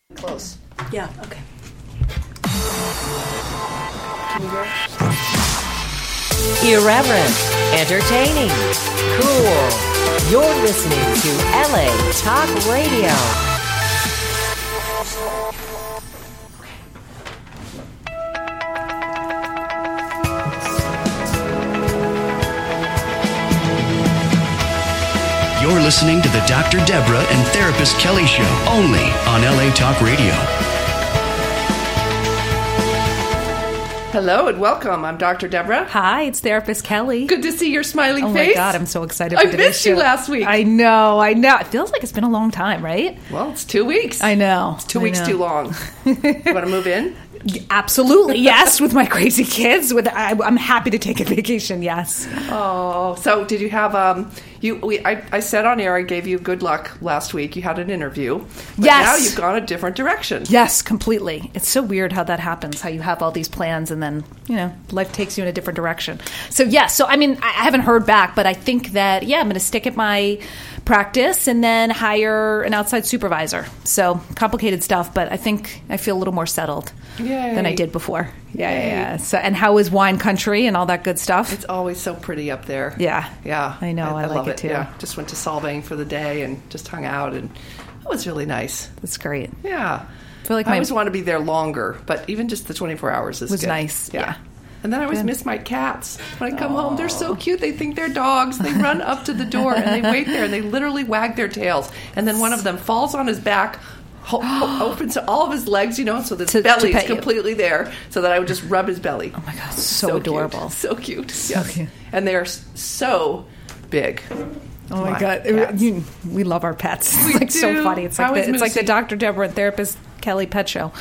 Close. Yeah, okay. Can you hear? Irreverent, entertaining, cool. You're listening to LA Talk Radio. You're listening to the Dr. Deborah and Therapist Kelly Show, only on LA Talk Radio. Hello and welcome. I'm Dr. Deborah. Hi, it's Therapist Kelly. Good to see your smiling face. Oh my God, I'm so excited for I today's missed you show. last week. I know. It feels like it's been a long time, right? Well, it's 2 weeks. I know. It's 2 weeks too long. You want to move in? Absolutely, yes, with my crazy kids. I'm happy to take a vacation, yes. Oh, so did you have, I said on air I gave you good luck last week. You had an interview. But yes. Now you've gone a different direction. Yes, completely. It's so weird how that happens, how you have all these plans and then, life takes you in a different direction. So, yes, I haven't heard back, but I think that, I'm going to stick at my practice and then hire an outside supervisor. So, complicated stuff, but I think I feel a little more settled than I did before. Yeah. So, and how is wine country and all that good stuff? It's always so pretty up there. Yeah. Yeah. I know. I like love it too. Yeah. Just went to Solvang for the day and just hung out, and it was really nice. That's great. Yeah. I feel like I always want to be there longer, but even just the 24 hours is was good. nice. Yeah. And then I always miss my cats. When I come home, they're so cute. They think they're dogs. They run up to the door and they wait there and they literally wag their tails. And then one of them falls on his back, opens all of his legs, so that his belly is completely there, so that I would just rub his belly. Oh my God, so adorable. Cute. So cute. So yes. cute. And they are so big. Oh my God. We love our pets. It's We do. So funny. It's like the Dr. Deborah and Therapist Kelly pet show.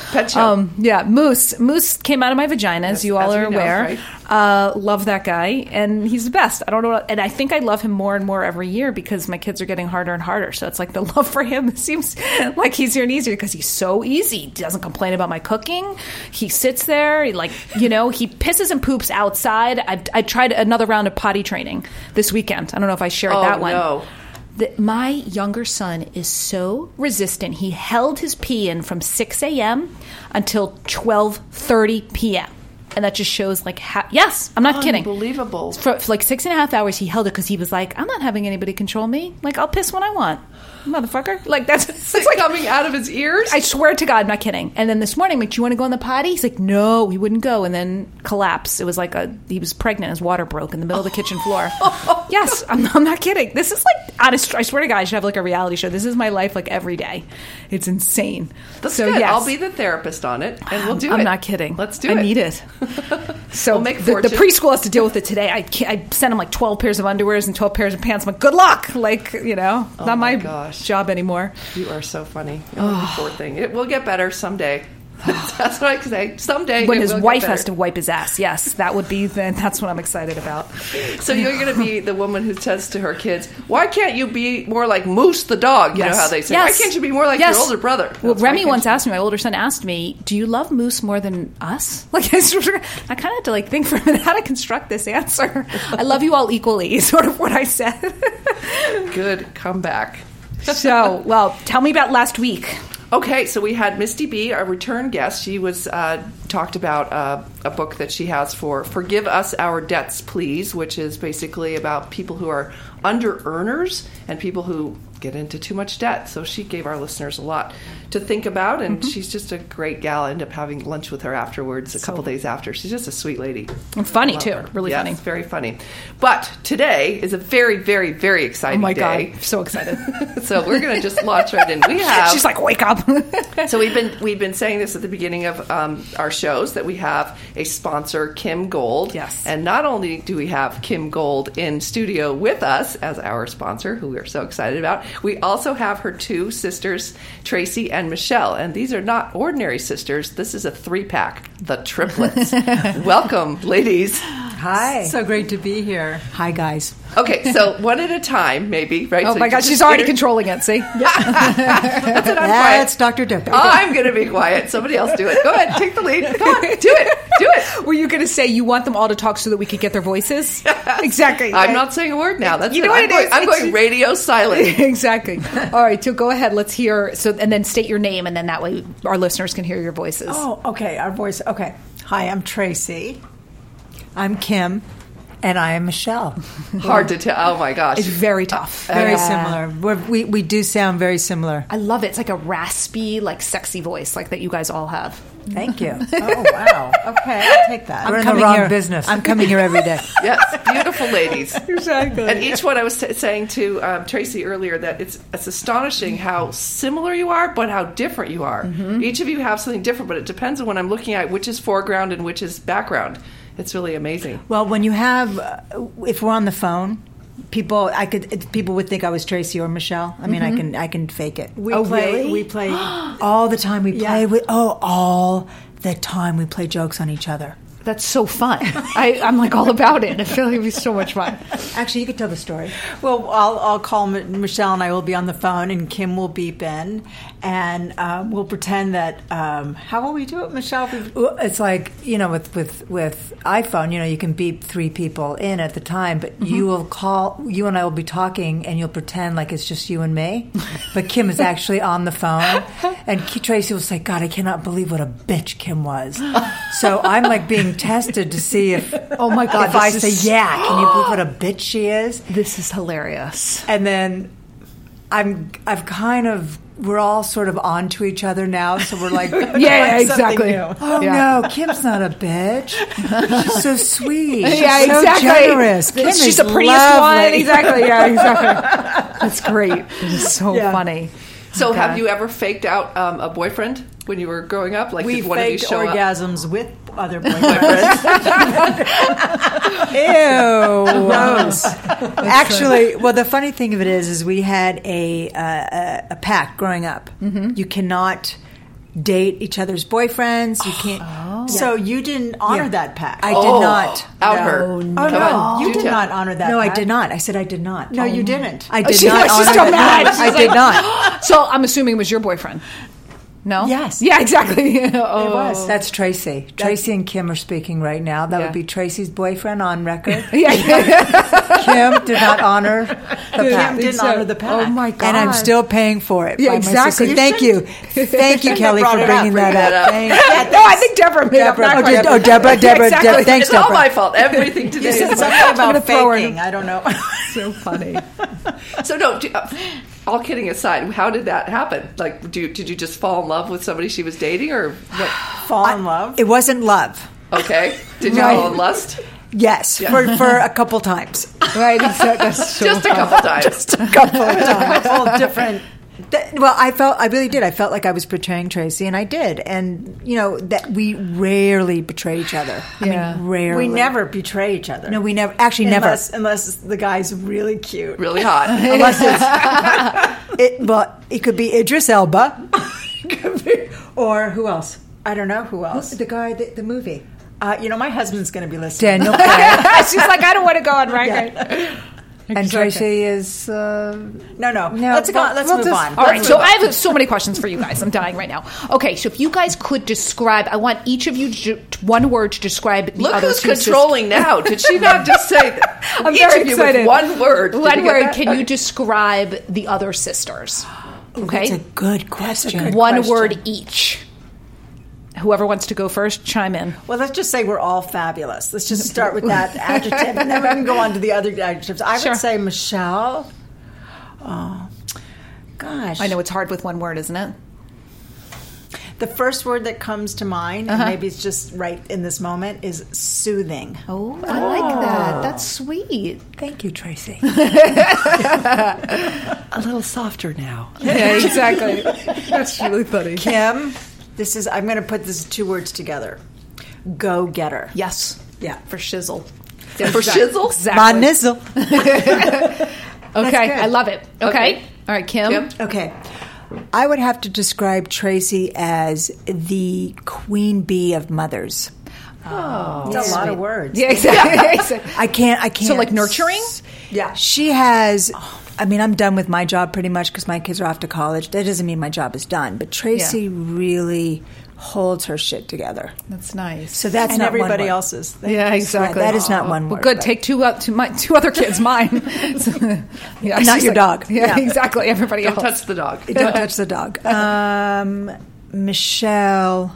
Moose came out of my vagina, as you all are aware. Right? Love that guy, and he's the best. I don't know, and I think I love him more and more every year because my kids are getting harder and harder. So it's like the love for him seems like easier and easier because he's so easy. He doesn't complain about my cooking. He sits there, he pisses and poops outside. I tried another round of potty training this weekend. I don't know if I shared that one. No. My younger son is so resistant. He held his pee in from 6 a.m. until 12:30 p.m. And that just shows, yes, I'm not kidding. Unbelievable. For 6.5 hours, he held it because he was like, I'm not having anybody control me. I'll piss when I want. Motherfucker. It's like coming out of his ears? I swear to God, I'm not kidding. And then this morning, do you want to go in the potty? He's like, no, he wouldn't go. And then collapse. It was like he was pregnant. His water broke in the middle of the kitchen floor. Yes, I'm not kidding. This is honest. I swear to God, I should have a reality show. This is my life every day. It's insane. That's good. Yes. I'll be the therapist on it, and we'll do it. I'm not kidding. Let's do it. I need it. So we'll make the preschool has to deal with it today. I sent him 12 pairs of underwears and 12 pairs of pants. I'm like, good luck. Not my job anymore. You are so funny. Poor thing. It will get better someday. That's what I say. Someday, when his wife has to wipe his ass. Yes, that would be. That's what I'm excited about. So you're going to be the woman who says to her kids, "Why can't you be more like Moose the dog?" You know how they say. Yes. Why can't you be more like your older brother? Well, Remy once asked me. My older son asked me, "Do you love Moose more than us?" I kind of had to think for a minute how to construct this answer. I love you all equally. Is sort of what I said. Good comeback. So, tell me about last week. Okay, so we had Misty B, our return guest. She was talked about a book that she has for Forgive Us Our Debts, Please, which is basically about people who are under-earners and people who get into too much debt. So she gave our listeners a lot to think about, and she's just a great gal. I ended up having lunch with her afterwards, a couple days after. She's just a sweet lady. And funny, too. Her. Really funny. Yes, very funny. But today is a very, very, very exciting day. Oh, my God. I'm so excited. So we're going to just launch right in. She's like, wake up. So we've been saying this at the beginning of our shows, that we have a sponsor, Kim Gold. Yes. And not only do we have Kim Gold in studio with us as our sponsor, who we are so excited about, we also have her two sisters, Tracy and Michelle. And these are not ordinary sisters. This is a 3-pack, the triplets. Welcome, ladies. Hi. So great to be here. Hi, guys. Okay, so one at a time, maybe, right? Oh, so my God, she's already controlling it, see? That's what I'm That's Dr. Deborah. I'm going to be quiet. Somebody else do it. Go ahead, take the lead. Come on, do it. Were you going to say you want them all to talk so that we could get their voices? Exactly. I'm not saying a word now. That's you know what it is. I'm going radio silent. Exactly. All right, so go ahead. Let's hear. So, and then state your name, and then that way our listeners can hear your voices. Oh, okay. Our voice. Okay. Hi, I'm Tracy. I'm Kim. And I am Michelle. Hard to tell. Oh, my gosh. It's very tough. Very similar. We do sound very similar. I love it. It's like a raspy, like sexy voice like that you guys all have. Thank you. Oh, wow. Okay, I'll take that. We're in the wrong business. I'm coming here every day. Yes, beautiful ladies. Exactly. And each one, I was saying to Tracy earlier that it's astonishing how similar you are, but how different you are. Mm-hmm. Each of you have something different, but it depends on when I'm looking at which is foreground and which is background. It's really amazing. Well, when you have, if we're on the phone, people would think I was Tracy or Michelle. I mean, I can fake it. Really? We play all the time. We play all the time. We play jokes on each other. That's so fun. I'm like all about it. I feel like it'd be so much fun. Actually, you could tell the story. Well, I'll call Michelle and I will be on the phone and Kim will beep in and we'll pretend that, how will we do it, Michelle? It's like, with iPhone, you can beep 3 people in at the time, but you and I will be talking and you'll pretend like it's just you and me. But Kim is actually on the phone and Tracy will say, God, I cannot believe what a bitch Kim was. So I'm like being tested to see if oh my God, if I say can you believe what a bitch she is? This is hilarious. And then we're all sort of on to each other now, so we're like exactly. No, Kim's not a bitch. She's so sweet. She's exactly. So generous. Kim She's is the prettiest lovely. one. Exactly. Yeah, exactly. That's great. It's so funny. So have you ever faked out a boyfriend when you were growing up? Like, we did one of you faked show orgasms up? with other boyfriends. Ew. Gross. Actually, well, the funny thing of it is we had a pact growing up. Mm-hmm. You cannot date each other's boyfriends. You can't. Oh. So you didn't honor that pact. I did not. Out her. No. You did not honor that pact. No, I did not. I said I did not. No, you didn't. I did not honor she's so mad. I did not. So I'm assuming it was your boyfriend. No? Yes. Yeah, exactly. It was. That's Tracy. Tracy and Kim are speaking right now. That would be Tracy's boyfriend on record. Kim did not honor the pact. Kim didn't honor the pact. Oh, my God. And I'm still paying for it. Yeah, exactly. Thank you. Thank you, Kelly, for bringing that up. No, I think Deborah made up that question. Deborah. Exactly. Thanks, It's all my fault. Everything today is something about faking. I don't know. So funny. So no, all kidding aside, how did that happen? Like, did you just fall in love with somebody she was dating, or what? Fall in love? It wasn't love. Okay. Did you fall in lust? Yes, for a couple times. Right, that's so just a couple times. Just a couple of times. All different. Well, I really did. I felt like I was betraying Tracy, and I did. And, that we rarely betray each other. Yeah. I mean, rarely. We never betray each other. No, we never. Actually, never. Unless the guy's really cute. Really hot. Unless it could be Idris Elba. Or who else? I don't know who else. The guy, the movie. My husband's going to be listening. Daniel Craig. She's like, I don't want to go on record. Yeah. And Tracy is no. Let's move on. All right, so I have so many questions for you guys. I'm dying right now. Okay, so if you guys could describe, I want each of you one word to describe the other. Look who's controlling now. Did she not just say that? I'm very excited. With one word. One word. Can you describe the other sisters? Okay, that's a good question. One word each. Whoever wants to go first, chime in. Well, let's just say we're all fabulous. Let's just start with that adjective, and then we can go on to the other adjectives. I would say Michelle. Oh, gosh. I know it's hard with one word, isn't it? The first word that comes to mind, and maybe it's just right in this moment, is soothing. Oh, I like that. That's sweet. Thank you, Tracy. A little softer now. Yeah, exactly. That's really funny. Kim. I'm going to put these 2 words together. Go-getter. Yes. Yeah. For shizzle. For shizzle? Exactly. My nizzle. Okay. I love it. Okay. All right, Kim. Okay. I would have to describe Tracy as the queen bee of mothers. Oh, that's a lot of words. Yeah, exactly. I can't. So, like, nurturing? Yeah. She has... I mean, I'm done with my job pretty much because my kids are off to college. That doesn't mean my job is done. But Tracy really holds her shit together. That's nice. So that's and not everybody one word. else's. Yeah, exactly. That is not one word. Well, good. Take two other kids, mine. So, not your dog. Yeah, exactly. Everybody else. Don't touch the dog. Don't touch the dog. Michelle,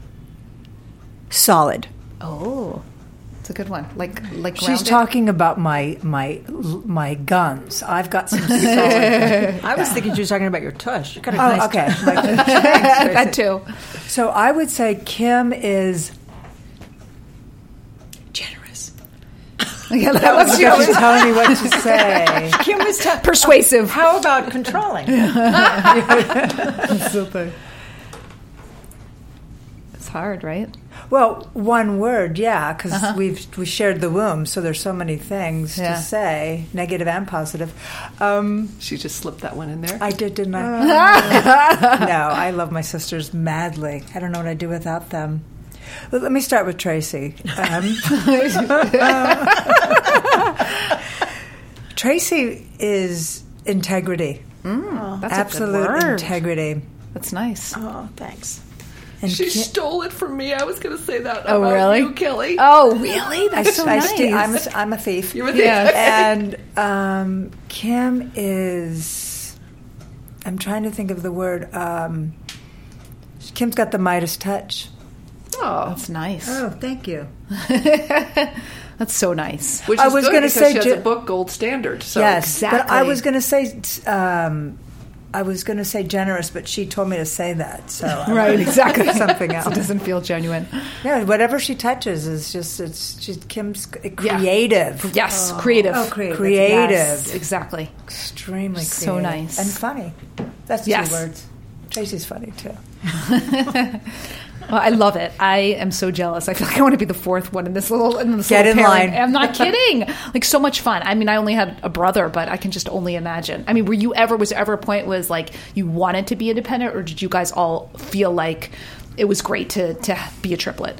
solid. Oh. It's a good one. Like she's grounded? talking about my guns. I've got some solid. I was thinking she was talking about your tush. You got a nice okay. That too. So I would say Kim is generous. Yeah, that was she was telling me what to say. Kim was persuasive. How about controlling? It's hard, right? Well, one word, yeah, because we shared the womb, so there's so many things to say, negative and positive. She just slipped that one in there. I did, didn't I? No, I love my sisters madly. I don't know what I'd do without them. Well, let me start with Tracy. Tracy is integrity. That's absolute a good word. Integrity. That's nice. Oh, thanks. And she stole it from me. I was going to say that. Oh, really? You, Kelly. Oh, really? That's so nice. I'm a thief. You're a thief. Yeah. And Kim is... I'm trying to think of the word. Kim's got the Midas touch. Oh, that's nice. Oh, thank you. That's so nice. Which is I was going to say, she has a book gold standard. So. Yes, exactly. But I was going to say... I was going to say generous, but she told me to say that. So right, exactly. Something else. It doesn't feel genuine. Yeah, whatever she touches is just she's Kim's creative. Yeah. Yes, creative. Oh, creative. Yes, exactly. Extremely creative. So nice. And funny. That's 2 words. Tracy's funny too. Well, I love it. I am so jealous. I feel like I want to be the fourth one in this little Get in line. I'm not kidding. Like, so much fun. I mean, I only had a brother, but I can just only imagine. I mean, was there ever a point was like you wanted to be independent, or did you guys all feel like it was great to be a triplet?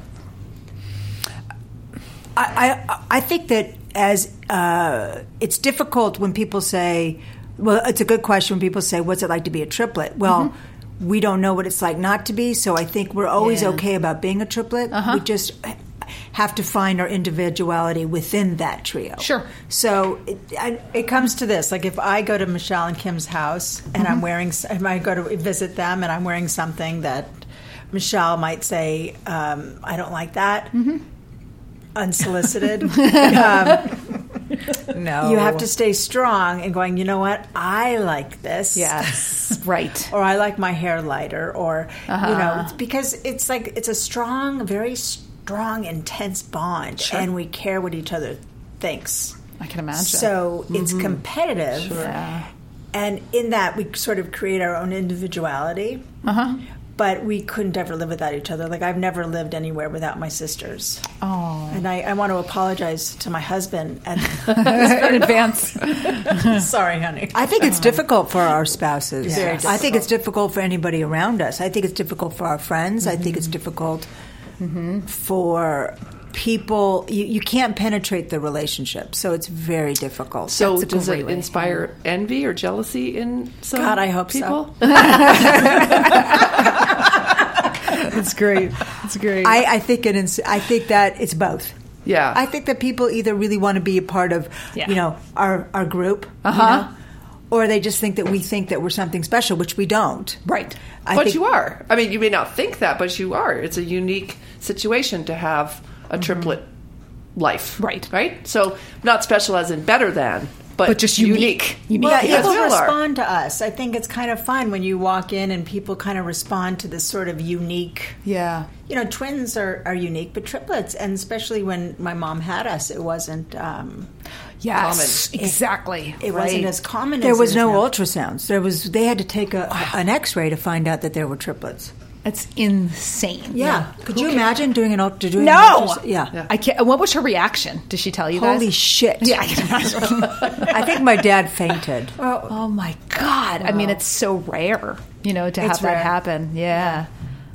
I think that as it's difficult when people say, well, it's a good question when people say, what's it like to be a triplet? Well, we don't know what it's like not to be, so I think we're always okay about being a triplet. We just have to find our individuality within that trio. Sure. So it comes to this. Like if I go to Michelle and Kim's house and I go to visit them and I'm wearing something that Michelle might say, I don't like that, unsolicited. No. You have to stay strong and going, you know what? I like this. Yes. Right. Or I like my hair lighter. Or, because it's like, it's a strong, very strong, intense bond. Sure. And we care what each other thinks. I can imagine. So it's competitive. Sure. Yeah. And in that, we sort of create our own individuality. But we couldn't ever live without each other. Like, I've never lived anywhere without my sisters. Oh. And I want to apologize to my husband in advance. Sorry, honey. I think it's difficult for our spouses. Yes. Very difficult. I think it's difficult for anybody around us. I think it's difficult for our friends. I think it's difficult for people. You can't penetrate the relationship, so it's very difficult. So does it inspire envy or jealousy in some God, I hope people? So. That's great. That's great. I think that it's both. Yeah. I think that people either really want to be a part of, our group, or they just think that we think that we're something special, which we don't. Right. But you are. I mean, you may not think that, but you are. It's a unique situation to have a triplet life. Right. Right? So not special as in better than, but just unique. Well, people respond to us. I think it's kind of fun when you walk in and people kind of respond to this sort of unique. Yeah. You know, twins are unique, but triplets, and especially when my mom had us, it wasn't common. Exactly. It wasn't as common there as was it no is now. ultrasounds. They had to take an X-ray to find out that there were triplets. It's insane. Yeah. Could you imagine doing an ultrasound? No. Yeah. I can't. What was her reaction? Did she tell you guys? Holy shit. Yeah, I can imagine. I think my dad fainted. Oh my God. Wow. I mean, it's so rare, to have that happen. Yeah.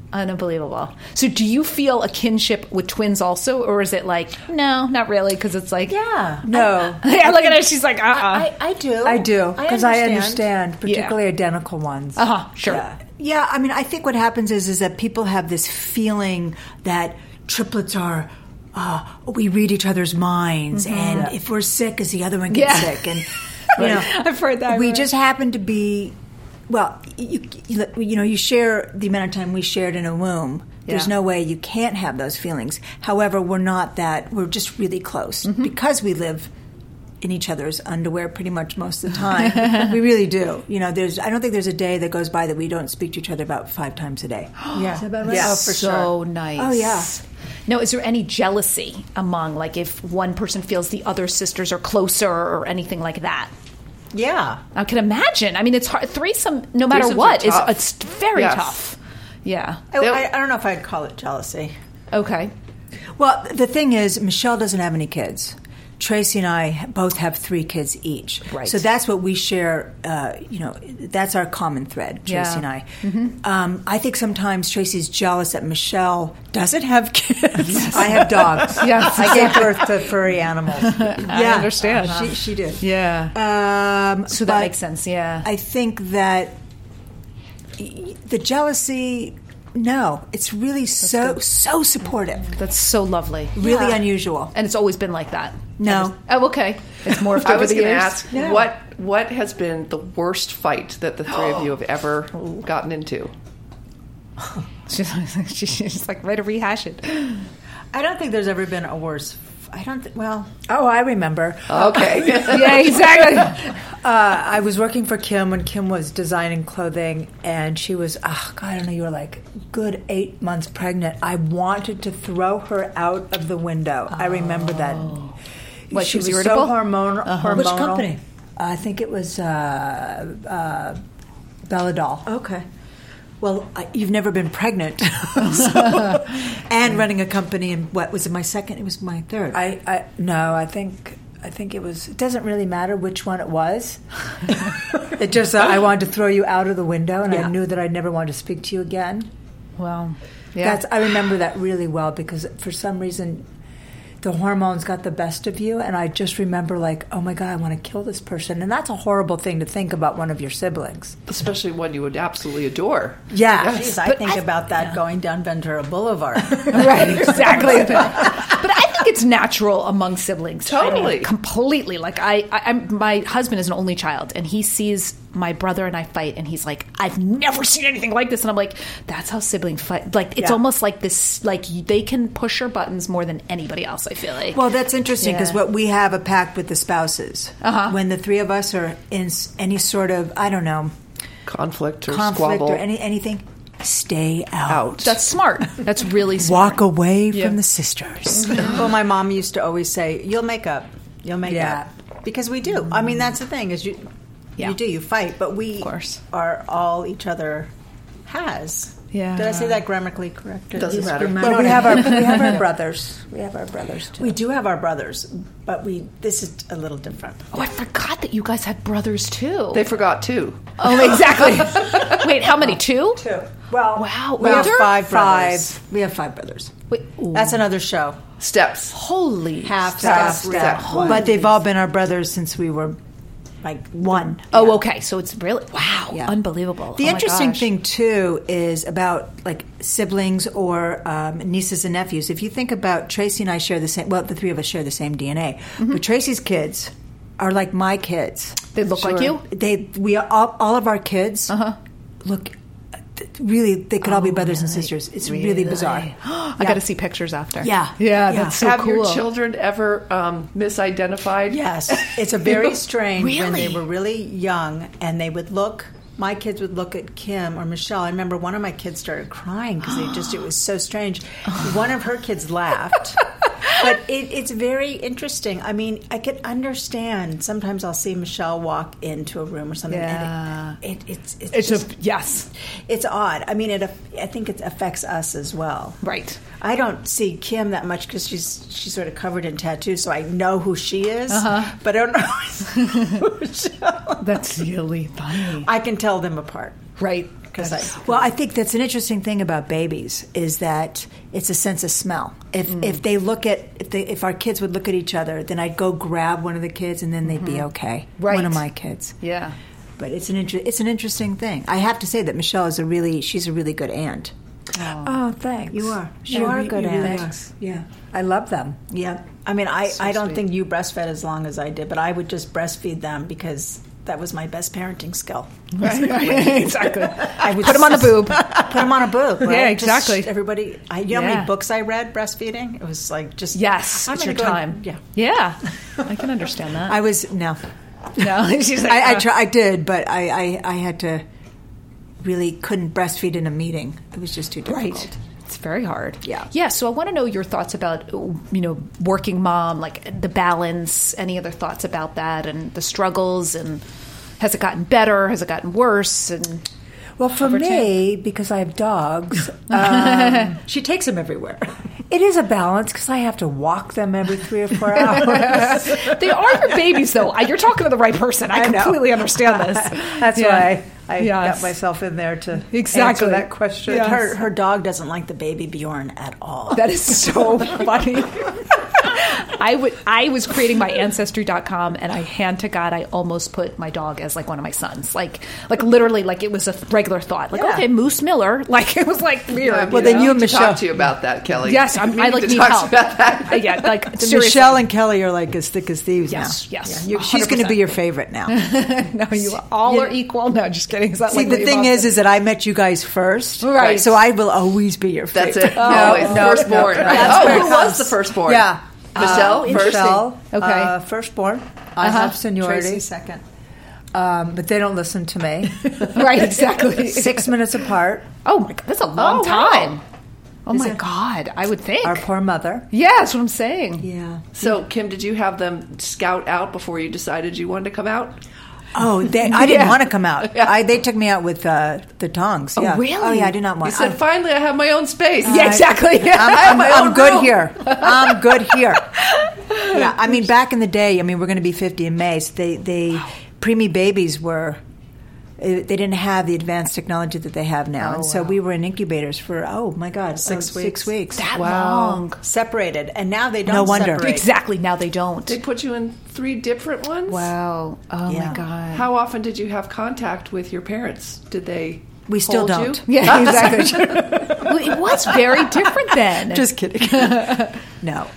Unbelievable. So do you feel a kinship with twins also, or is it like, no, not really, because it's like... Yeah. No. Yeah, look at her, she's like, I do. I do, because I understand, particularly identical ones. Sure. Yeah, I mean, I think what happens is that people have this feeling that triplets are... we read each other's minds, and if we're sick, is the other one gets sick, and I've heard that. We just happen to be. Well, you share the amount of time we shared in a womb. There's no way you can't have those feelings. However, we're not that. We're just really close because we live in each other's underwear pretty much most of the time. We really do. I don't think there's a day that goes by that we don't speak to each other about 5 times a day. Yeah, is that about right? Yeah, for so nice. Oh yeah. Now, is there any jealousy among, like, if one person feels the other sisters are closer or anything like that? Yeah. I can imagine. I mean, it's hard. Threesome, no matter what, it's very tough. Yeah. I don't know if I'd call it jealousy. Okay. Well, the thing is, Michelle doesn't have any kids. Tracy and I both have 3 kids each. Right. So that's what we share, that's our common thread, Tracy and I. Mm-hmm. I think sometimes Tracy's jealous that Michelle doesn't have kids. Yes. I have dogs. Yes. I gave birth to furry animals. I understand. She did. Yeah. So that makes sense, yeah. I think that the jealousy... No, it's really so supportive. That's so lovely. Really unusual. And it's always been like that. No. Okay. It's morphed over the years. I was going to ask, what has been the worst fight that the 3 of you have ever gotten into? She's like, ready to rehash it. I don't think there's ever been a worse I remember. Okay. Yeah, exactly. I was working for Kim when Kim was designing clothing, and she was, I don't know, you were like good 8 months pregnant. I wanted to throw her out of the window. I remember that. What, she was irritable? so hormonal. Which company? I think it was Belladol. Okay. Well, you've never been pregnant, and running a company. And what was it? My second? It was my third. I think it was. It doesn't really matter which one it was. It just I wanted to throw you out of the window, and I knew that I'd never want to speak to you again. Wow. Yeah. I remember that really well because for some reason the hormones got the best of you, and I just remember like, oh my God, I want to kill this person. And that's a horrible thing to think about one of your siblings. Especially one you would absolutely adore. Yeah. Jeez, I think about that going down Ventura Boulevard. Right, exactly. But I think it's natural among siblings. Totally. I mean, completely. Like, my husband is an only child, and he sees my brother and I fight, and he's like, I've never seen anything like this. And I'm like, that's how siblings fight. Like, it's almost like this, like, they can push your buttons more than anybody else, I feel like. Well, that's interesting because what we have a pact with the spouses. When the 3 of us are in any sort of, I don't know, conflict or squabble or anything, stay out. That's smart. That's really smart. Walk away from the sisters. Well, my mom used to always say, you'll make up. You'll make up. Because we do. I mean, that's the thing is you do. You fight, but we are all each other has. Yeah. Did I say that grammatically correct? It doesn't matter. But we have our brothers. We have our brothers too. We do have our brothers, but this is a little different. Oh, I forgot that you guys had brothers too. They forgot too. Oh, exactly. Wait, how many? 2? 2. Well, wow. We have 5 brothers. We have 5 brothers. Wait, that's another show. Steps. Holy half step. But they've all been our brothers since we were like 1. Oh, okay. So it's really unbelievable. The interesting thing too is about like siblings or nieces and nephews. If you think about Tracy and I share the same. Well, the 3 of us share the same DNA, but Tracy's kids are like my kids. They look like you. All of our kids look. Really, they could all be brothers and sisters. It's really bizarre. I got to see pictures after. Yeah. That's so Have cool. your children ever misidentified? Yes. It's a very strange when they were really young and they would look. My kids would look at Kim or Michelle. I remember one of my kids started crying because it was so strange. One of her kids laughed. But it's very interesting. I mean, I could understand. Sometimes I'll see Michelle walk into a room or something. Yeah. And it's odd. I mean, I think it affects us as well. Right. I don't see Kim that much because she's sort of covered in tattoos, so I know who she is. But I don't know who Michelle. That's really funny. I can tell them apart. Right. I think that's an interesting thing about babies is that it's a sense of smell. If they look at if our kids would look at each other, then I'd go grab one of the kids and then they'd be okay. Right. One of my kids. Yeah. But it's an interesting thing. I have to say that Michelle is she's a really good aunt. Oh, thanks. You are. You are a good aunt. Really yeah. I love them. Yeah. I mean, I don't think you breastfed as long as I did, but I would just breastfeed them because that was my best parenting skill. Right. Exactly. I would put them on the boob. Put them on a boob. Right? Yeah, exactly. Just everybody. You know how many books I read breastfeeding? It was like just it's your time. Yeah. I can understand that. No. She's like, I did, but I had to. Really couldn't breastfeed in a meeting. It was just too difficult. Right. It's very hard. Yeah. So I want to know your thoughts about, working mom, like the balance, any other thoughts about that and the struggles, and has it gotten better? Has it gotten worse? And well, for me, because I have dogs, she takes them everywhere. It is a balance because I have to walk them every 3 or 4 hours. They are your babies, though. You're talking to the right person. I completely understand this. That's why I got myself in there to answer that question. Yes. Her dog doesn't like the baby Bjorn at all. That is so funny. I was creating my Ancestry.com, and I hand to God, I almost put my dog as like one of my sons, like literally, like it was a regular thought, like okay, Moose Miller, like it was like weird. Well, then you and Michelle talk to you about that, Kelly. Yes, I need help. About that. Yeah, like Michelle and Kelly are like as thick as thieves now. Yes. She's going to be your favorite now. No, you all are equal. No, just kidding. See, like the thing is that I met you guys first, right? So I will always be your favorite. That's it. Firstborn. Who was the firstborn? Yeah. Michelle, okay. Firstborn. I have seniority. Tracy second. But they don't listen to me. Right, exactly. 6 minutes apart. Oh my God, that's a long time. Wow. Oh my God, I would think. Our poor mother. Yeah, that's what I'm saying. Yeah. So, Kim, did you have them scout out before you decided you wanted to come out? Oh, I didn't want to come out. They took me out with the tongs. Yeah. Oh, really? Oh, yeah, I did not want. You said, "Finally, I have my own space." Yeah, exactly. I'm good here. I'm good here. Yeah, I mean, back in the day, we're going to be 50 in May. So they preemie babies were. They didn't have the advanced technology that they have now, and so we were in incubators for 6 weeks. That long separated, and now they don't. No wonder. Separate. Exactly, now they don't. They put you in 3 different ones. Wow! Oh my God! How often did you have contact with your parents? Did they? We still hold don't. You? Yeah, exactly. Well, it was very different then. Just kidding. No.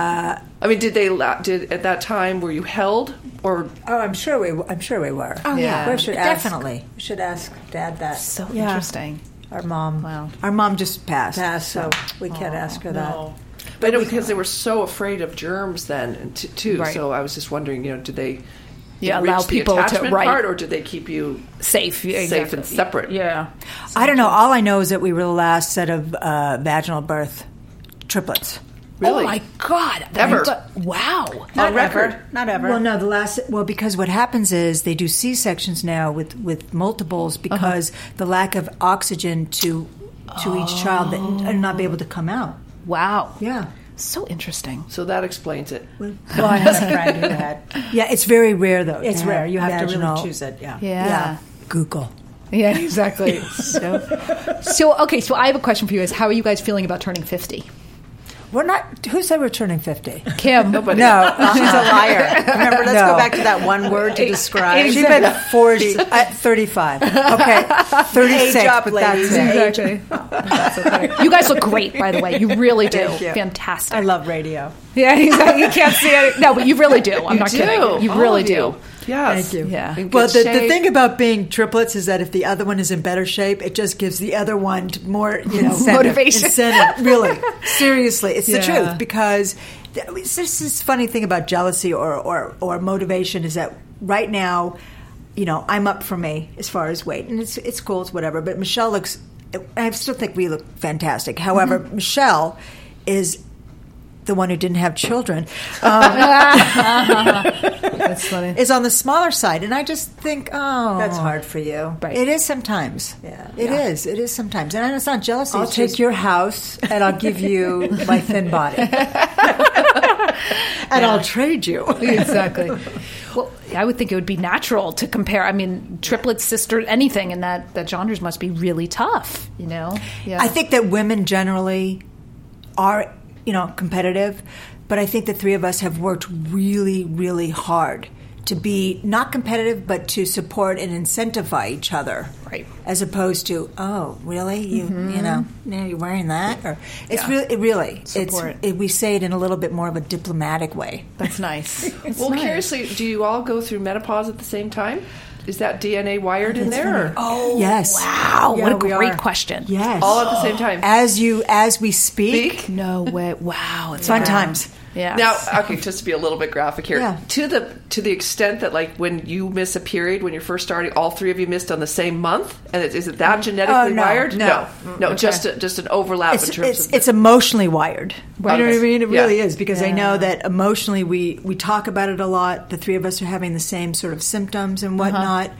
Did at that time were you held or? Oh, I'm sure we were. Oh yeah, definitely. We should ask Dad that. So interesting. Our mom. Wow. Our mom just passed, so we can't ask her that. But because they were so afraid of germs then too. Right. So I was just wondering, did they? Allow people the attachment to part, or did they keep you safe and separate? Yeah, I don't know. All I know is that we were the last set of vaginal birth triplets. Really? Oh my God! Ever? Wow! Not ever. Not ever. Well, no. Because what happens is they do C-sections now with multiples because the lack of oxygen to each child that and not be able to come out. Wow! Yeah. So interesting. So that explains it. Well, I have a friend who had. Yeah, it's very rare though. It's rare. You have vaginal. to really choose it. Yeah. Google. Yeah, exactly. So okay. So I have a question for you guys. How are you guys feeling about turning 50? We're not. Who said we're turning 50? Kim. Nobody. No, she's a liar. Remember, let's go back to that one word to describe. She meant 40 at 35. Okay, 36. Age up, but ladies. that's it. Exactly. That's okay. You guys look great, by the way. You really do. Thank you. Fantastic. I love radio. Yeah, exactly. You can't see it. No, but you really do. I'm not kidding. You really do. Yes. Thank you. Yeah. Well, the thing about being triplets is that if the other one is in better shape, it just gives the other one more, motivation. Incentive. Really, seriously, it's the truth. Because this funny thing about jealousy or motivation is that right now, I'm up for me as far as weight, and it's cool, it's whatever. But Michelle looks. I still think we look fantastic. However, Michelle is the one who didn't have children. That's funny. Is on the smaller side, and I just think, that's hard for you. Right. It is sometimes. Yeah, it is. It is sometimes, and it's not jealousy. I'll take your house, and I'll give you my thin body, and I'll trade you. Exactly. Well, I would think it would be natural to compare. I mean, triplets, sisters, anything in that genres must be really tough, you know? Yeah. I think that women generally are, competitive, but I think the three of us have worked really, really hard to be not competitive, but to support and incentivize each other, right? As opposed to, oh, really, you're wearing that, or it's really support. We say it in a little bit more of a diplomatic way. That's nice. Curiously, do you all go through menopause at the same time? Is that DNA wired in there? Oh, yes! Wow, what a great question. Yes, all at the same time. As we speak. No way! Wow, it's fun times. Yeah. Now, okay, just to be a little bit graphic here, to the extent that like when you miss a period when you're first starting, all three of you missed on the same month, and is it that genetically wired? No, okay. just an overlap in terms of it's emotionally wired. Right. You know what I mean? It really is, because I know that emotionally we talk about it a lot. The three of us are having the same sort of symptoms and whatnot.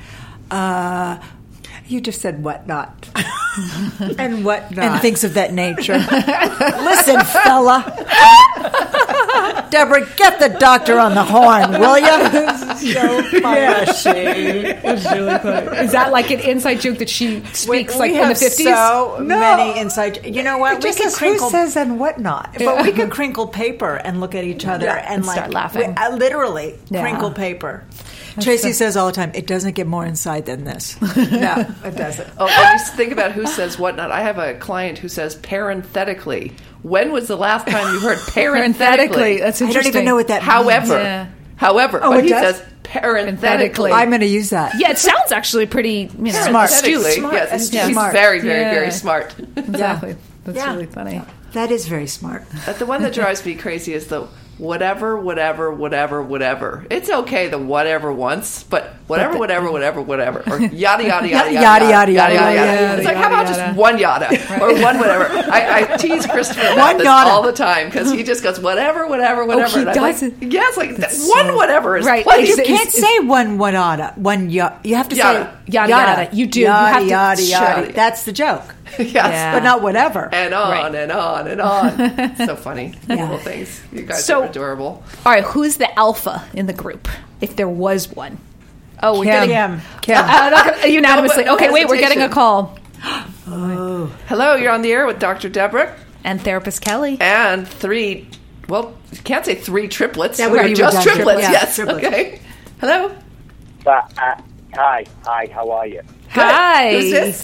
You just said whatnot. And whatnot. And things of that nature. Listen, fella. Deborah, get the doctor on the horn, will you? This is so funny. It's really funny. Is that like an inside joke that she speaks like in the 50s? So many inside. You know what? We can crinkle. Who says and whatnot? But we can crinkle paper and look at each other and like start laughing. Literally crinkle paper. Tracy says all the time, it doesn't get more inside than this. No, it doesn't. Oh, and you think about who says whatnot. I have a client who says parenthetically. When was the last time you heard parenthetically? That's interesting. I don't even know what that means. However, but he says parenthetically. I'm going to use that. Yeah, it sounds actually pretty smart. Yes, he's very, very, very smart. Exactly. That's really funny. That is very smart. The one that drives me crazy is the whatever. It's okay, the whatever once, but whatever, or yada, yada. It's like, how about just one yada or one whatever? I tease Christopher about this all the time because he just goes whatever. Oh, he does it? Yes, like one whatever is right. plenty. You can't say one yada. You have to say yada. You do. Yada. That's the joke. Yes, but not whatever. And on and on and on. So funny. Little things. You guys are adorable. All right, who's the alpha in the group, if there was one? Oh, Kim. Unanimously. Okay, wait, we're getting a call. Oh. Hello, you're on the air with Dr. Deborah. And therapist Kelly. And you can't say three triplets. That would be just triplets, yes. Triplets. Okay. Hello. Hi, how are you? Good. Hi. Who's this?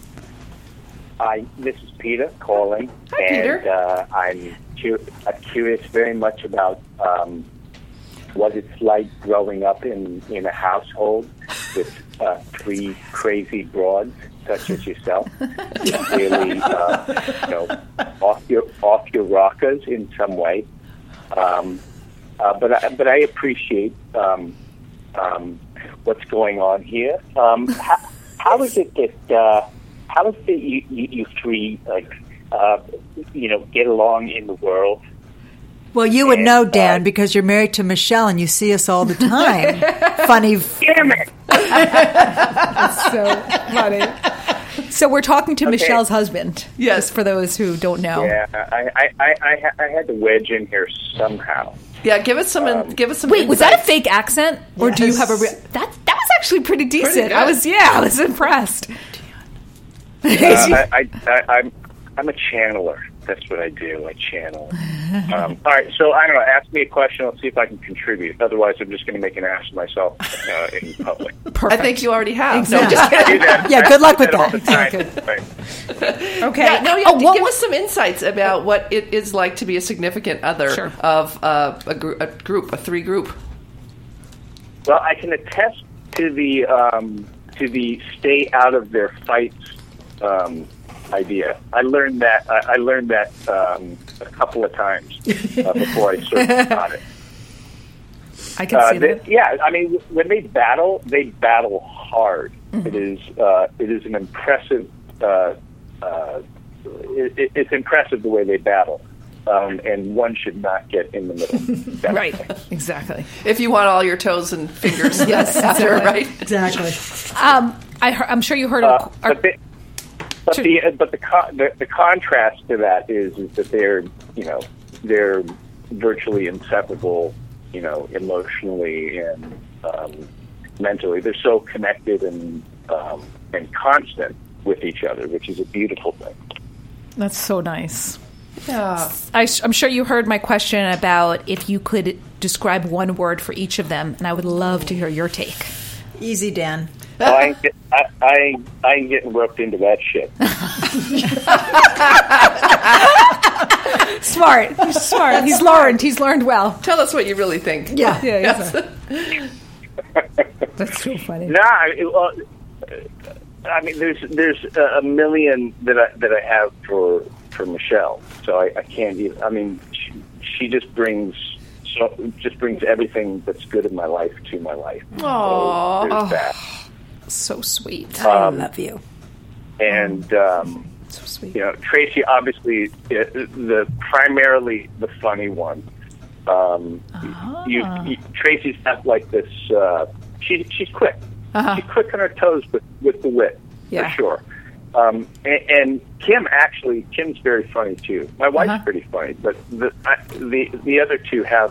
This is Peter calling. Hi, Peter. I'm curious very much about what it's like growing up in a household with three crazy broads such as yourself. Really, off your rockers in some way. But I appreciate what's going on here. How is it that? How is it you three get along in the world? Well, you would know, Dan, because you're married to Michelle and you see us all the time. Funny. Damn it! That's so funny. So we're talking to Michelle's husband. Yes, for those who don't know. Yeah, I had to wedge in here somehow. Yeah, give us some. Wait, insights. Was that a fake accent, or do you have a? That was actually pretty decent. I was impressed. I'm a channeler. That's what I do. I channel. All right, so I don't know. Ask me a question. I'll see if I can contribute. Otherwise, I'm just going to make an ass of myself in public. Perfect. I think you already have. Exactly. No, just kidding. Yeah, good luck with that. All the time. Right. Okay. Give us some insights about what it is like to be a significant other of a three group. Well, I can attest to the stay out of their fights idea. I learned that a couple of times before I certainly got it. I can see that. Yeah, I mean, when they battle hard. Mm-hmm. It is an impressive. It's impressive the way they battle. And one should not get in the middle. Right, exactly. If you want all your toes and fingers, yes, after, right? Exactly. I'm sure you heard But the contrast to that is that they're virtually inseparable, emotionally mentally. They're so connected and constant with each other, which is a beautiful thing. That's so nice. Yeah. I'm sure you heard my question about if you could describe one word for each of them, and I would love to hear your take. Easy, Dan. I ain't getting roped into that shit. Smart. He's smart. He's learned. He's learned well. Tell us what you really think. Yeah. Yes. That's so funny. I mean, there's a million that I have for Michelle, so I can't even. I mean, she just brings everything that's good in my life to my life. Aww. So there's that. So sweet. I love you. And so sweet. Tracy obviously primarily the funny one. Tracy's not like this. She's quick. She's quick on her toes with the wit, for sure. And Kim's very funny too. My wife's pretty funny, but the other two have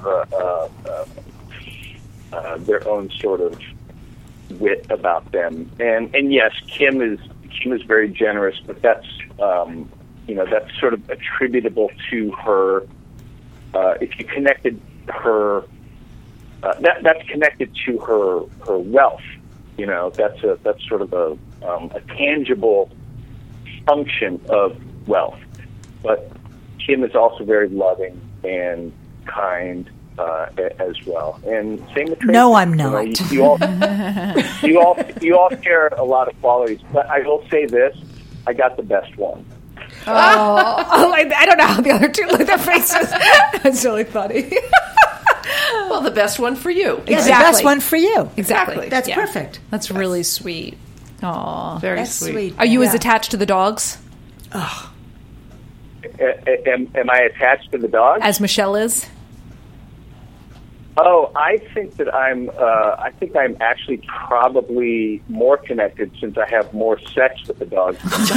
their own sort of wit about them. And yes, Kim is very generous, but that's that's sort of attributable to her. If you connected her, that's connected to her wealth. That's sort of a tangible function of wealth. But Kim is also very loving and kind as well. And same with Tracy. No, I'm not. You all share a lot of qualities. But I will say this: I got the best one. I don't know how the other two look at their faces. That's really funny. Well, the best one for you. Yeah, exactly. The best one for you. Exactly. That's perfect. That's really sweet. Aw. Very sweet. Are you as attached to the dogs? Am I attached to the dog? As Michelle is? Oh, I think that I'm actually probably more connected since I have more sex with the dogs.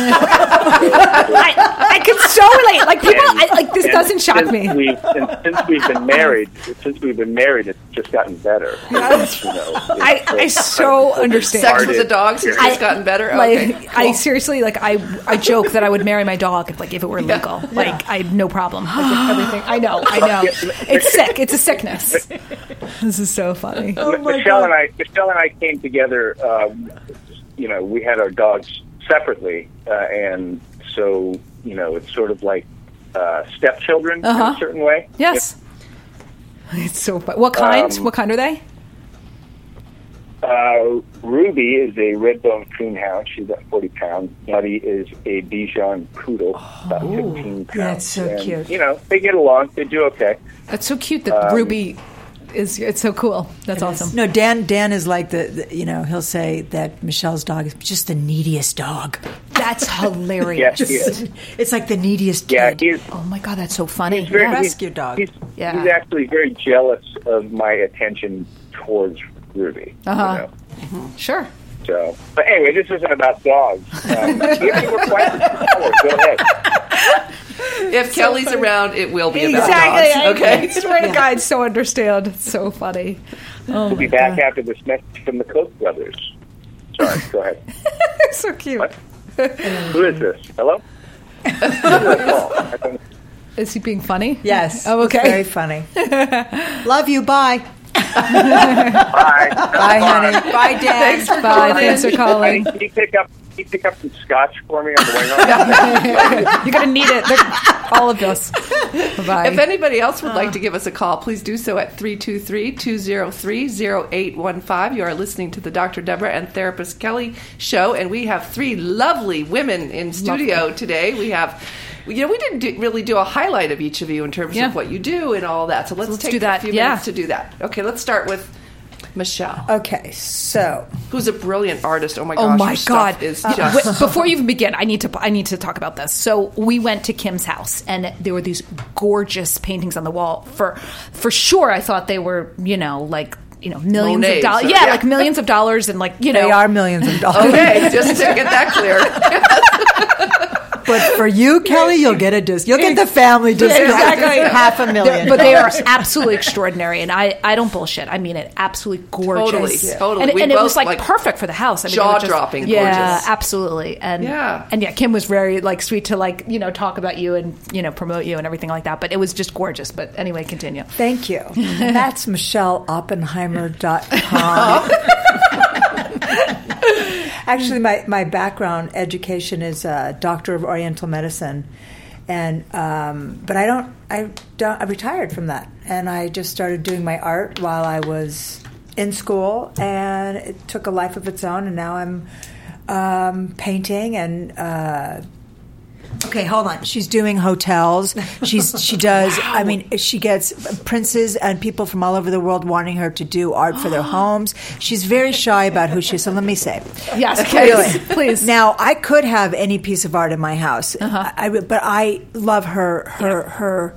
I could so relate. Like people, this doesn't shock me. Since we've been married, it's just gotten better. I so understand. Sex with the dogs has just gotten better. Okay, cool. I seriously I joke that I would marry my dog if it were legal. Yeah. Like I had no problem with everything. I know. It's sick. It's a sickness. This is so funny. Michelle and I came together. We had our dogs separately, and so it's sort of like stepchildren in a certain way. Yes, it's so fun. What kind? What kind are they? Ruby is a red-bone coonhound. She's about 40 pounds. Buddy is a Bichon poodle, about 15 pounds. That's so cute. They get along. They do okay. That's so cute that Ruby it's so cool. That's awesome. No, Dan is like he'll say that Michelle's dog is just the neediest dog. That's hilarious. Yes, he is. It's like the neediest kid. Oh my God, that's so funny. He's a rescue dog. He's actually very jealous of my attention towards Ruby. Sure. So, but anyway, this isn't about dogs. Do you have any more questions? Go ahead. If Kelly's around, it will be about dogs. Okay. I swear to God, so understand. It's so funny. We'll be back after this message from the Koch brothers. Sorry, go ahead. So cute. What? Who is this? Hello? Is he being funny? Yes. Oh, okay. It's very funny. Love you. Bye. Bye. Bye, honey. Bye, Dad. Thanks for calling. Can you pick up some scotch for me on the way home? You're going to need it. All of us. Bye-bye. If anybody else would like to give us a call, please do so at 323-203-0815. You are listening to the Dr. Deborah and Therapist Kelly show, and we have three lovely women in studio today. We have... we didn't really do a highlight of each of you in terms of what you do and all that. So let's take a few minutes to do that. Okay, let's start with Michelle. Okay, so who's a brilliant artist. Oh my gosh. God. Is just... Before you even begin, I need to talk about this. So we went to Kim's house, and there were these gorgeous paintings on the wall. For sure, I thought they were, millions Monets, of dollars. so, like millions of dollars, and they are millions of dollars. Okay, just to get that clear. But for you, Kelly, you'll get a discount. You'll get the family discount. Exactly. $500,000. But they are absolutely extraordinary, and I don't bullshit. I mean it. Absolutely gorgeous. Totally. And it was like perfect for the house. I mean, jaw-dropping gorgeous. Yeah, absolutely. And Kim was very like sweet to like talk about you and promote you and everything like that. But it was just gorgeous. But anyway, continue. Thank you. That's MichelleOppenheimer.com. Actually, my background education is a doctor of Oriental medicine, and but I retired from that, and I just started doing my art while I was in school, and it took a life of its own, and now I'm painting and. Okay, hold on. She's doing hotels. She does. Wow. I mean, she gets princes and people from all over the world wanting her to do art for their homes. She's very shy about who she is. So let me say, yes, please. Now, I could have any piece of art in my house, but I love her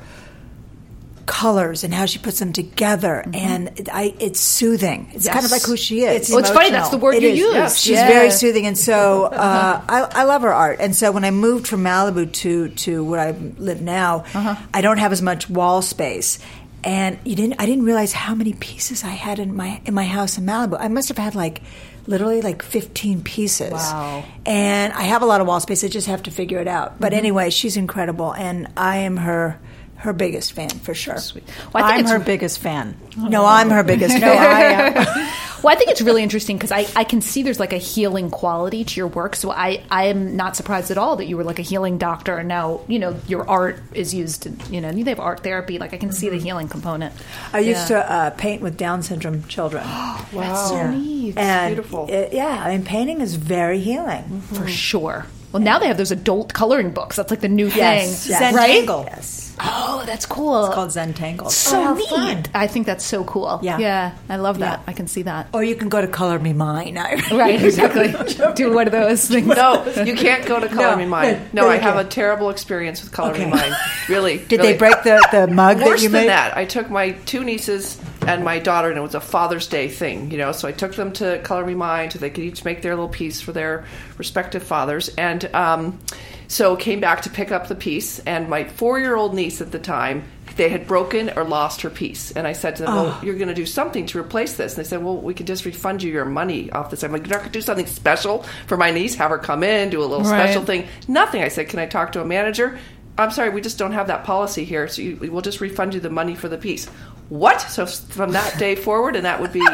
colors and how she puts them together, and it's soothing. It's kind of like who she is. It's funny. That's the word you use. Yes. She's very soothing, and so I love her art. And so when I moved from Malibu to where I live now, I don't have as much wall space, and I didn't realize how many pieces I had in my house in Malibu. I must have had literally 15 pieces. Wow. And I have a lot of wall space. I just have to figure it out. But anyway, she's incredible, and I am her biggest fan, for sure. Sweet. Well, I'm her biggest fan. No, I'm her biggest fan. I am. Well, I think it's really interesting because I can see there's like a healing quality to your work. So I am not surprised at all that you were like a healing doctor, and now your art is used. They have art therapy. Like I can see the healing component. I used to paint with Down syndrome children. Wow, that's so neat. And beautiful. Painting is very healing for sure. Well, now they have those adult coloring books. That's like the new thing, yes. right? Zentangle. Yes. Oh, that's cool. It's called Zentangle. So neat. I think that's so cool. Yeah. I love that. I can see that. Or you can go to Color Me Mine. Right, exactly. Do one of those things. No, you can't go to Color Me Mine. No, I have a terrible experience with Color Me Mine. Really. Did they break the mug Worse that you made? Worse than that. I took my 2 nieces and my daughter, and it was a Father's Day thing, so I took them to Color Me Mine so they could each make their little piece for their respective fathers, and so came back to pick up the piece, and my 4-year-old niece at the time, they had broken or lost her piece. And I said to them, well, you're going to do something to replace this. And they said, well, we can just refund you your money off this. I'm like, you're not going to do something special for my niece, have her come in, do a little special thing. Nothing. I said, can I talk to a manager? I'm sorry, we just don't have that policy here, so we'll just refund you the money for the piece. What? So from that day forward, and that would be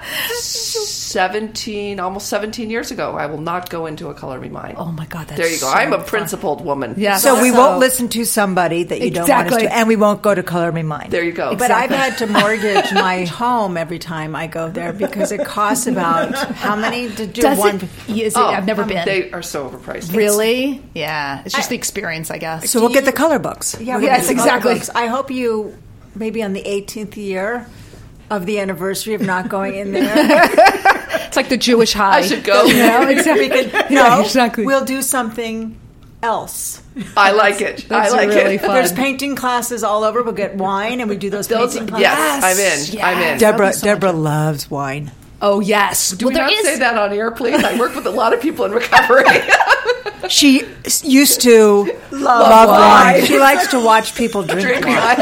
almost 17 years ago, I will not go into a Color Me Mine. Oh my God, that's there you go. So I'm a principled woman. Yeah. So we won't listen to somebody that you don't want us to, and we won't go to Color Me Mine. There you go. But I've had to mortgage my home every time I go there because it costs about how many to do one? I've never been. They are so overpriced. Really? Yeah. It's just the experience, I guess. So we'll get the color books. Yeah, yes, exactly. I hope you, maybe on the 18th year of the anniversary of not going in there. It's like the Jewish high. I should go. Exactly. We'll do something else. I like it. That's really fun. There's painting classes all over. We'll get wine and we do those painting classes. Yes, I'm in. Deborah loves wine. Oh, yes. Do we not say that on air, please? I work with a lot of people in recovery. She used to love wine. She likes to watch people drink wine.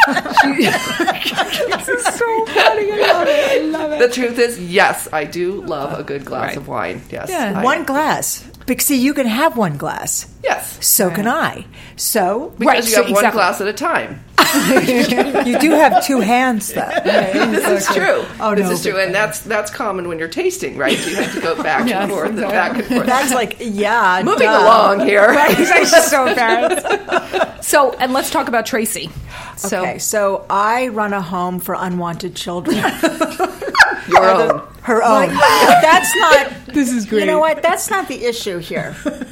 This is so funny. I love it. The truth is, yes, I do love a good glass of wine. Yes. Yeah. One glass. Because, see, you can have one glass. Yes. So can I. So because you have one glass at a time. You do have 2 hands, though. This is true. This is true, and that's common when you're tasting, right? You have to go back and forth and back and forth. That's like, moving along here. Right? I'm so embarrassed. So, and let's talk about Tracy. So I run a home for unwanted children. Your own. Her own. That's not. This is great. You know what? That's not the issue here.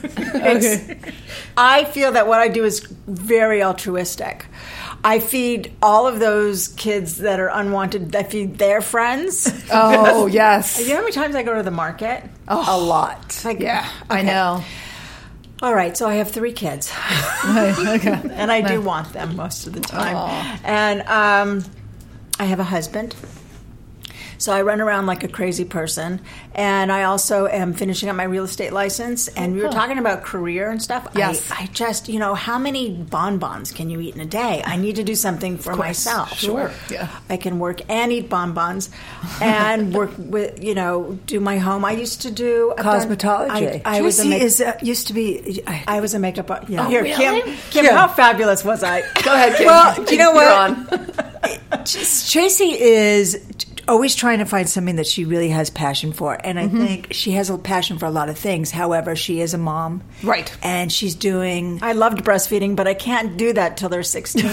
I feel that what I do is very altruistic. I feed all of those kids that are unwanted. I feed their friends. Oh, yes. You know how many times I go to the market? A lot. I know. All right, so I have 3 kids. Okay. And I do want them most of the time. Aww. And I have a husband So I run around like a crazy person. And I also am finishing up my real estate license. And we were talking about career and stuff. Yes. I just, how many bonbons can you eat in a day? I need to do something for myself. Sure. Yeah. I can work and eat bonbons and work with, do my home. I used to do cosmetology. I was a used to be. I was a makeup artist. Yeah. Here, really? Kim, how fabulous was I? Go ahead, Kim. Well, you know what? You're on. Tracy is always trying to find something that she really has passion for, and I think she has a passion for a lot of things. However, she is a mom, Right. And she's doing. I loved breastfeeding, but I can't do that till they're 16.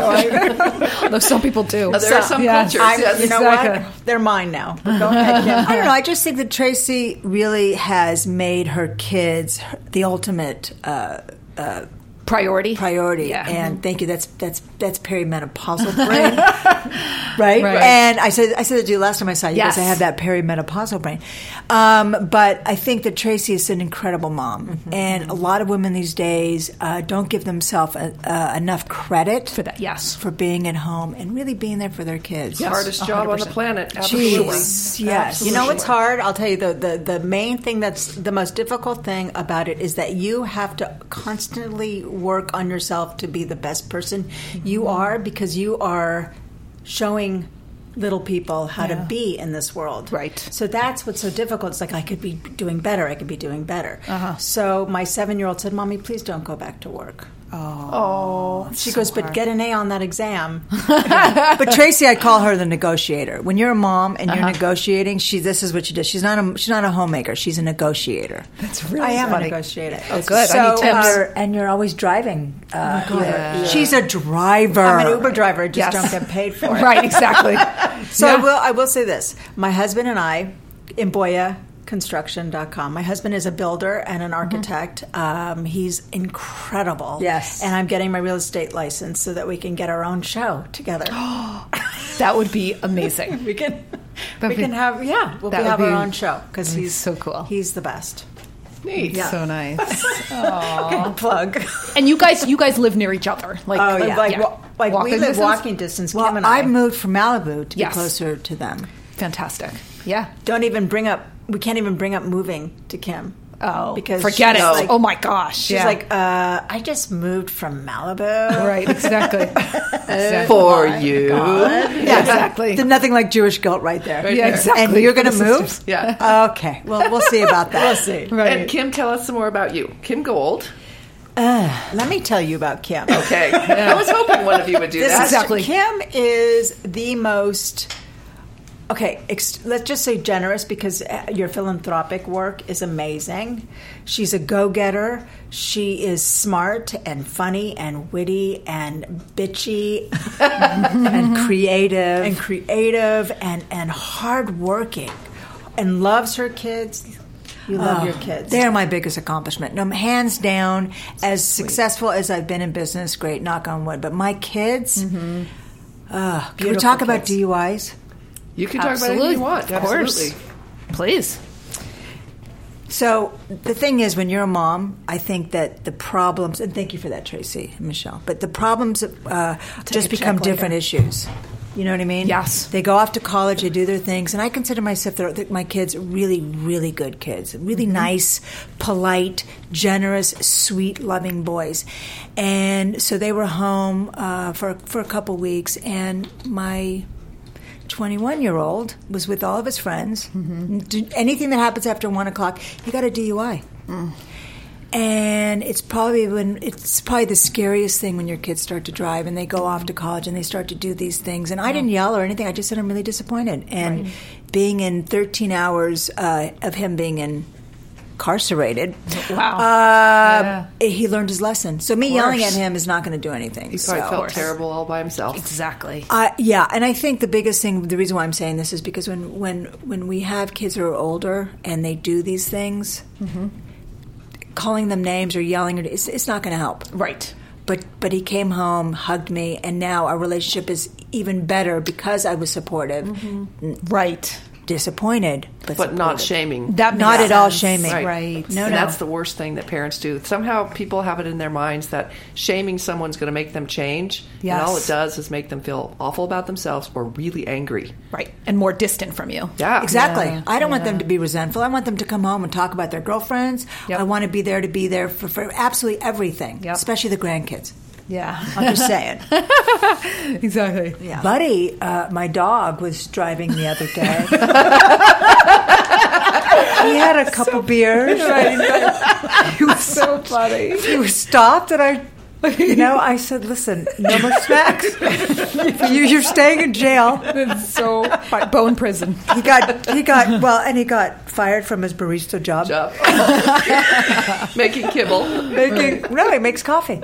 So Though some people do. There are some cultures. Yes, you know exactly. what? They're mine now. But go ahead, Kim. I don't know. I just think that Tracy really has made her kids the ultimate Priority. Yeah. And thank you. That's perimenopausal brain, right? Right. And I said that to you last time I saw you Yes. because I have that perimenopausal brain. But I think that Tracy is an incredible mom, and a lot of women these days don't give themselves enough credit For that, yes. for being at home and really being there for their kids. The hardest job on the planet. Absolutely. Jeez, yes. You know what's hard? I'll tell you, the main thing that's the most difficult thing about it is that you have to constantly work on yourself to be the best person you are, because you are showing little people how to be in this world. Right. So that's what's so difficult. It's like, I could be doing better. I could be doing better. So my 7-year-old said, Mommy, please don't go back to work. She goes, but get an A on that exam. But Tracy, I call her the negotiator. When you're a mom and you're negotiating, this is what she does. She's not a homemaker. She's a negotiator. That's really I am funny. a negotiator. Oh, good. So, I need tips. and you're always driving. She's a driver. I'm an Uber driver. I just don't get paid for it. Right, exactly. So I will say this. My husband and I, in BoyaConstruction.com. My husband is a builder and an architect. He's incredible. Yes. And I'm getting my real estate license so that we can get our own show together. That would be amazing. we can have we'll have our own show because he's so cool. He's the best. Neat. Yeah. So nice. Good plug. And you guys live near each other. Like we live walking distance. Well, Kim and I moved from Malibu to be Yes. closer to them. Fantastic. Yeah. We can't even bring up moving to Kim. Oh, because forget it. she's like- Oh my gosh. She's like, I just moved from Malibu. right, exactly. For you. Yeah, exactly. Nothing like Jewish guilt right there. Yeah, exactly. And you're going to move? Yeah. Okay. Well, we'll see about that. We'll see. Right. And Kim, tell us some more about you. Kim Gold. Let me tell you about Kim. Okay. I was hoping one of you would do that. Exactly. Kim is the most... Okay, let's just say generous, because your philanthropic work is amazing. She's a go-getter. She is smart and funny and witty and bitchy And creative. and hardworking and loves her kids. You love your kids. They're my biggest accomplishment. No, hands down, as successful as I've been in business, great, knock on wood. But my kids, can we talk about DUIs? You can talk about anything you want. Of course. Absolutely. Please. So the thing is, when you're a mom, I think that the problems, and thank you for that, Tracy and Michelle, but the problems just become different issues. You know what I mean? Yes. They go off to college, they do their things, and I consider my kids really, really good kids. Really nice, polite, generous, sweet, loving boys. And so they were home for a couple weeks, and my 21-year-old was with all of his friends. Anything that happens after 1 o'clock, he got a DUI. And it's probably the scariest thing when your kids start to drive and they go off to college and they start to do these things. And I didn't yell or anything. I just said I'm really disappointed. And being in 13 hours of him being incarcerated, he learned his lesson. So me yelling at him is not going to do anything. He probably felt terrible all by himself. Exactly. Yeah, and I think the biggest thing, the reason why I'm saying this is because when we have kids who are older and they do these things, calling them names or yelling, it's not going to help. Right. But he came home, hugged me, and now our relationship is even better because I was supportive. Right. disappointed, but not shaming. That not at all shaming. Right. No, that's the worst thing that parents do. Somehow people have it in their minds that shaming someone's going to make them change, and all it does is make them feel awful about themselves or really angry. Right, and more distant from you. Yeah, exactly. Yeah. I don't want them to be resentful. I want them to come home and talk about their girlfriends. Yep. I want to be there for absolutely everything, especially the grandkids. Yeah. I'm just saying. Exactly. Yeah. Buddy, my dog, was driving the other day. He had a couple beers. He was so funny. He stopped and I said, listen, no more snacks. You're staying in jail. It's so fun. Bone prison. He got fired from his barista job. Making kibble. He makes coffee.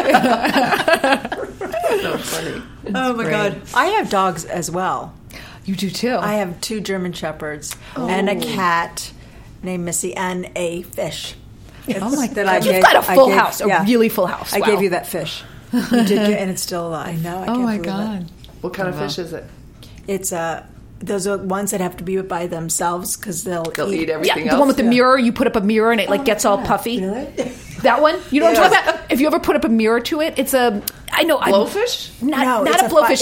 So funny. Oh my God. I have dogs as well. You do too. I have 2 German Shepherds and a cat named Missy and a fish. Oh my God! You've got a full house, a really full house. I gave you that fish. You did, and it's still alive. I know. I can't believe God! It. What kind of fish is it? It's those are ones that have to be by themselves because they'll eat everything else. The one with the mirror. You put up a mirror and it gets all puffy. Really? That one? You know what I'm talking about? If you ever put up a mirror to it, it's a... I know. Blowfish? Not a blowfish.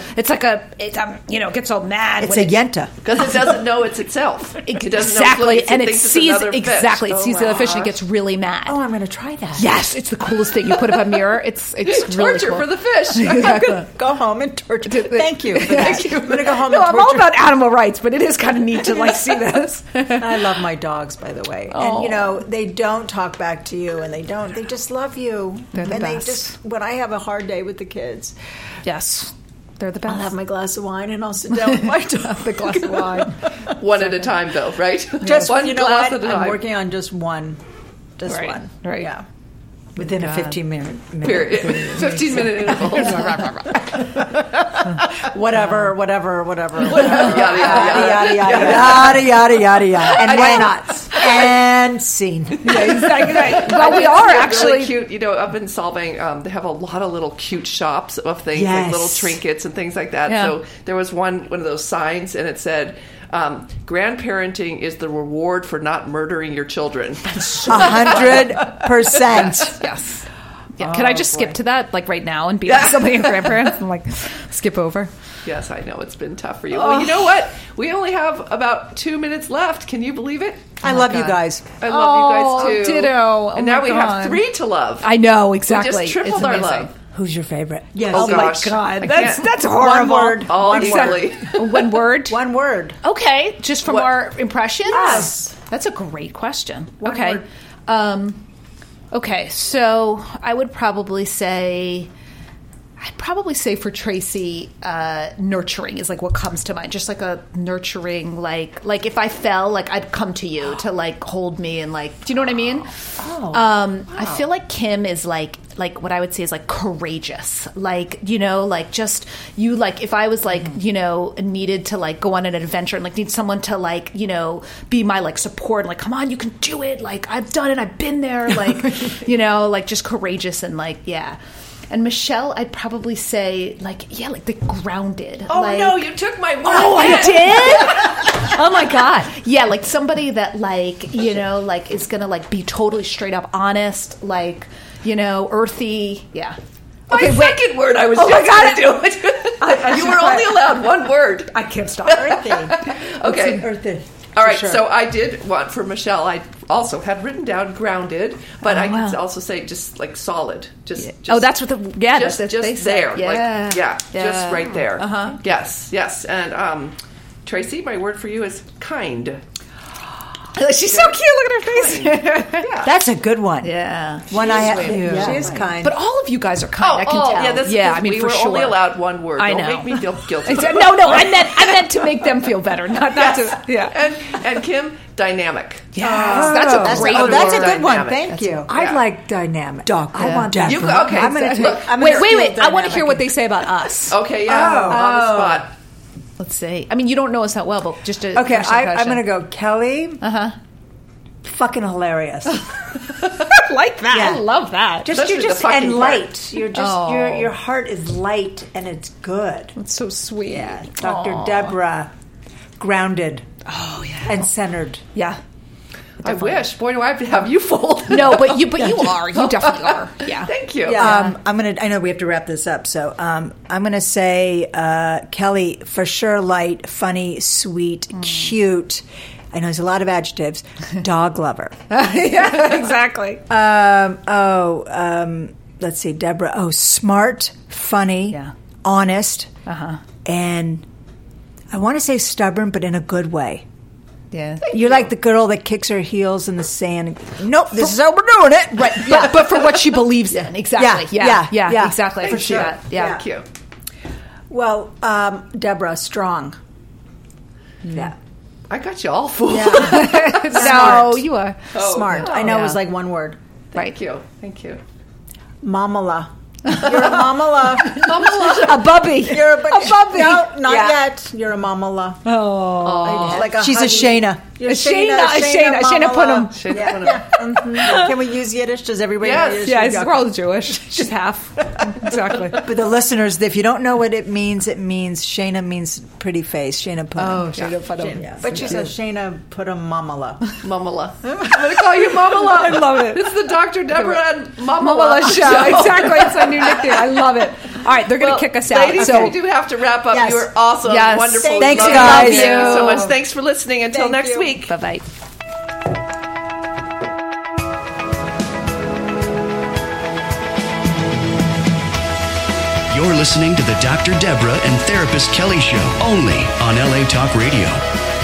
It gets all mad. It's a yenta. Because it doesn't know it's itself. It doesn't know and it sees exactly. It sees the other fish and it gets really mad. Oh, I'm going to try that. Yes, it's the coolest thing. You put up a mirror. It's really torture cool. for the fish. I'm going to go home and torture. Thank you. Thank you. I'm going to go home. I'm all about animal rights, but it is kind of neat to see this. I love my dogs, by the way, and they don't talk back to you, and they just love you. They're the best. They just when I have a hard day with the kids. Yes, they're the best. I'll have my glass of wine and I'll sit down with my dog. The glass of wine. One at a time, though, right? Just one glass at a time. I'm working on just one. Just one. Right. Yeah. Within a 15-minute period. 15-minute interval. Whatever. Yada. And why not? And scene. Yeah, exactly right. Well, we are actually really cute. Up in Solvang, they have a lot of little cute shops of things, like little trinkets and things like that. Yeah. So there was one of those signs, and it said, grandparenting is the reward for not murdering your children. 100%. Yes. Yeah. Can I just skip to that, right now, and be like somebody of grandparents and skip over? Yes, I know it's been tough for you. Well, you know what? We only have about 2 minutes left. Can you believe it? I love you guys. I love you guys too. Ditto. And now we have 3 to love. I know, exactly. We just tripled our love. Who's your favorite? Yes. Oh gosh. My God. That's horrible. One word. All equally. One word? One word. Okay. Just from our impressions? Yes. That's a great question. One word. Okay. So I would probably say... for Tracy, nurturing is what comes to mind. Just a nurturing, like if I fell, I'd come to you to hold me and do you know what I mean? I feel like Kim is like what I would say is courageous. Just you if I was needed to go on an adventure and need someone to be my support and come on, you can do it. I've done it. I've been there. Just courageous and yeah. And Michelle, I'd probably say, the grounded. Oh, no, you took my word. Oh, I did? Oh, my God. Yeah, somebody that, is going to, be totally straight up honest, earthy. Yeah. Okay, second word I was just going to do it. You were only allowed one word. I can't stop. Earthy. Okay. Earthy. All right, so I did want for Michelle. I also had written down grounded, but I could also say just solid. Just that's what just there, yeah. Just right there. Uh-huh. Yes, and Tracy, my word for you is kind. She's so cute. Look at her face. Yeah. That's a good one. Yeah, she is kind. But all of you guys are kind. I can tell. I mean, we were only allowed one word. I know. Don't make me feel guilty. No. I meant to make them feel better. Not to. Yeah. And Kim, dynamic. Yes, that's a great word. That's a good one. Dynamic. Thank you. I like dynamic. I want that. Okay. I'm going to take. Wait. I want to hear what they say about us. Okay. Yeah. On the spot. Let's see. I mean, you don't know us that well, but just to okay. I'm going to go Kelly. fucking hilarious. Like that. Yeah. I love that. You're just and light. You're just your heart is light and it's good. That's so sweet. Yeah, Dr. Deborah, grounded. Oh, yeah. And centered. Yeah. I wish. Boy, do I have you fooled. No, but you are. You definitely are. Yeah. Thank you. Yeah. I know we have to wrap this up, so I'm gonna say Kelly for sure. Light, funny, sweet, cute. I know there's a lot of adjectives. Dog lover. Yeah, exactly. Let's see, Deborah. Oh, smart, funny, honest, and I want to say stubborn, but in a good way. Yeah, You're like the girl that kicks her heels in the sand. Nope, this is how we're doing it. Right. Yeah, but for what she believes in. Exactly. Yeah. Exactly. Thank you. Yeah. Thank you. Well, Deborah, strong. Yeah. I got you all fooled. No, you are Smart. I know it was like one word. Thank you. Thank you. Mamala. You're a mamala. a bubby. You're a bubby. No, not yet. You're a mamala. Oh. Like She's a Shayna. You're Shayna Punim. Can we use Yiddish? Does everybody know Yiddish? Yeah, we're all Jewish. Just half. Exactly. But the listeners, if you don't know what it means Shayna means pretty face. Shayna Punim. Oh, Shayna Punim. Yeah. But she says Shayna Punim mamala. Mamala. I'm going to call you Mamala. I love it. It's the Dr. Deborah and Mamala show. Exactly. It's my new nickname. I love it. All right, they're going to kick us out. Ladies, we do have to wrap up. You were awesome. Yes. Wonderful. Thanks, Love guys. you. Thank you so much. Thanks for listening. Until next week. Bye-bye. You're listening to the Dr. Deborah and Therapist Kelly Show, only on LA Talk Radio.